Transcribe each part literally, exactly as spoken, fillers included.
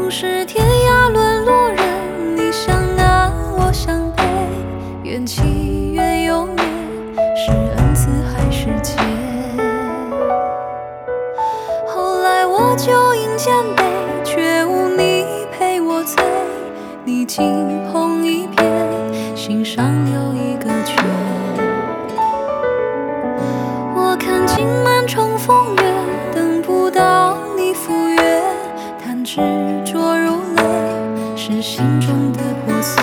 纵使天涯沦落人，你想南，我想北，缘起缘又灭，是恩赐还是劫？后来我酒饮千杯，却无你陪我醉。你惊鸿一瞥，心上留一个缺。我看尽满城风月，等不到你赴约，叹执着如泪，是心中的破碎。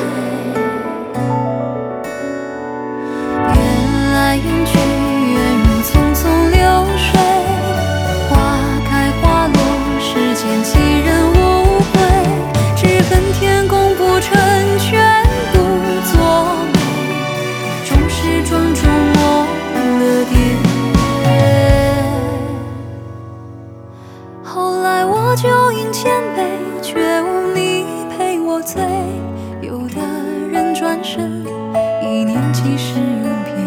缘来缘去，缘如匆匆流水，花开花落，世间几人无悔？只恨天公不成全，不作美，终是庄重没了蝶。后来我酒饮千杯，却无你陪我醉。有的人转身，一念即是永别。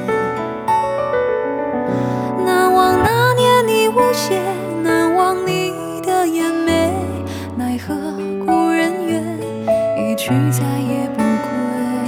难忘那年你无邪，难忘你的颜眉。奈何故人远，一去再也不归。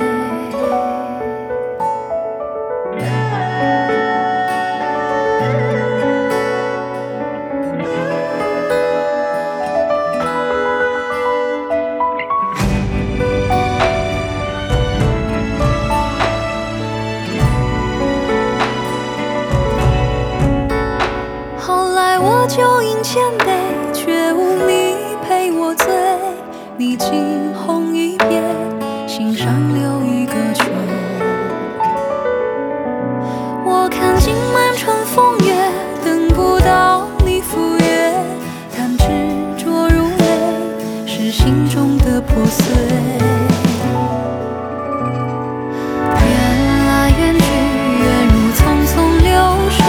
我酒饮千杯，却无你陪我醉。你惊鸿一瞥，心上留一个缺。我看尽满城风月，等不到你赴约，叹执着如泪，是心中的破碎。缘来缘去，缘如匆匆流水。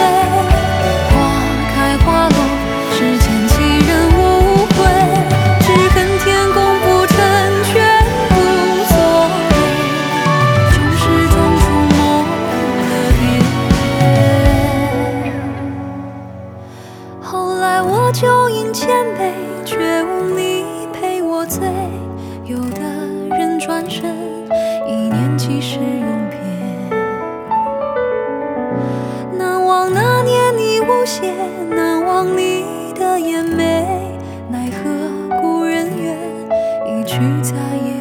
我酒饮千杯，却无你陪我醉。有的人转身，一念即是永别。难忘那年你无邪，难忘你的颜眉。奈何故人远，一去再也